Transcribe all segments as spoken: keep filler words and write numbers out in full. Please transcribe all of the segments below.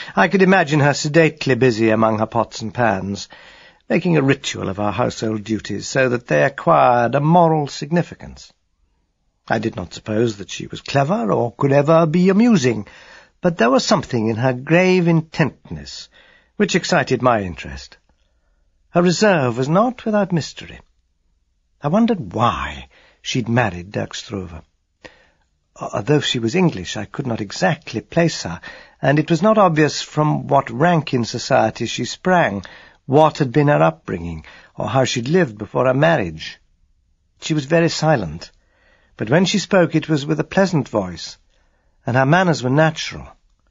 I could imagine her sedately busy among her pots and pans, making a ritual of her household duties so that they acquired a moral significance. I did not suppose that she was clever or could ever be amusing, but there was something in her grave intentness which excited my interest. Her reserve was not without mystery. I wondered why she'd married Dirk Struve. Although she was English, I could not exactly place her, and it was not obvious from what rank in society she sprang, what had been her upbringing, or how she'd lived before her marriage. She was very silent, but when she spoke it was with a pleasant voice, and her manners were natural.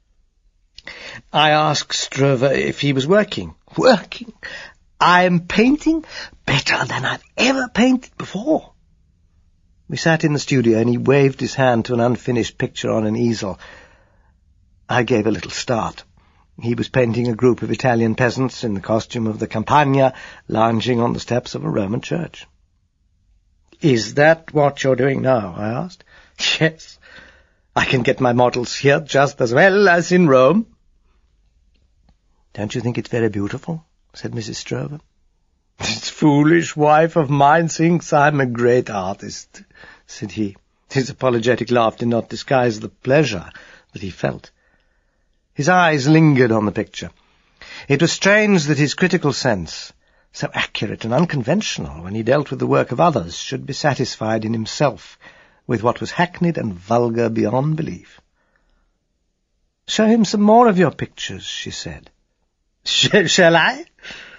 I asked Struve if he was working. Working? I am painting better than I've ever painted before. We sat in the studio, and he waved his hand to an unfinished picture on an easel. I gave a little start. He was painting a group of Italian peasants in the costume of the Campagna, lounging on the steps of a Roman church. "Is that what you're doing now?" I asked. "Yes. I can get my models here just as well as in Rome." "Don't you think it's very beautiful?" said Missus Struve. "This foolish wife of mine thinks I'm a great artist," said he. His apologetic laugh did not disguise the pleasure that he felt. His eyes lingered on the picture. It was strange that his critical sense, so accurate and unconventional when he dealt with the work of others, should be satisfied in himself with what was hackneyed and vulgar beyond belief. "Show him some more of your pictures," she said. "Shall I?"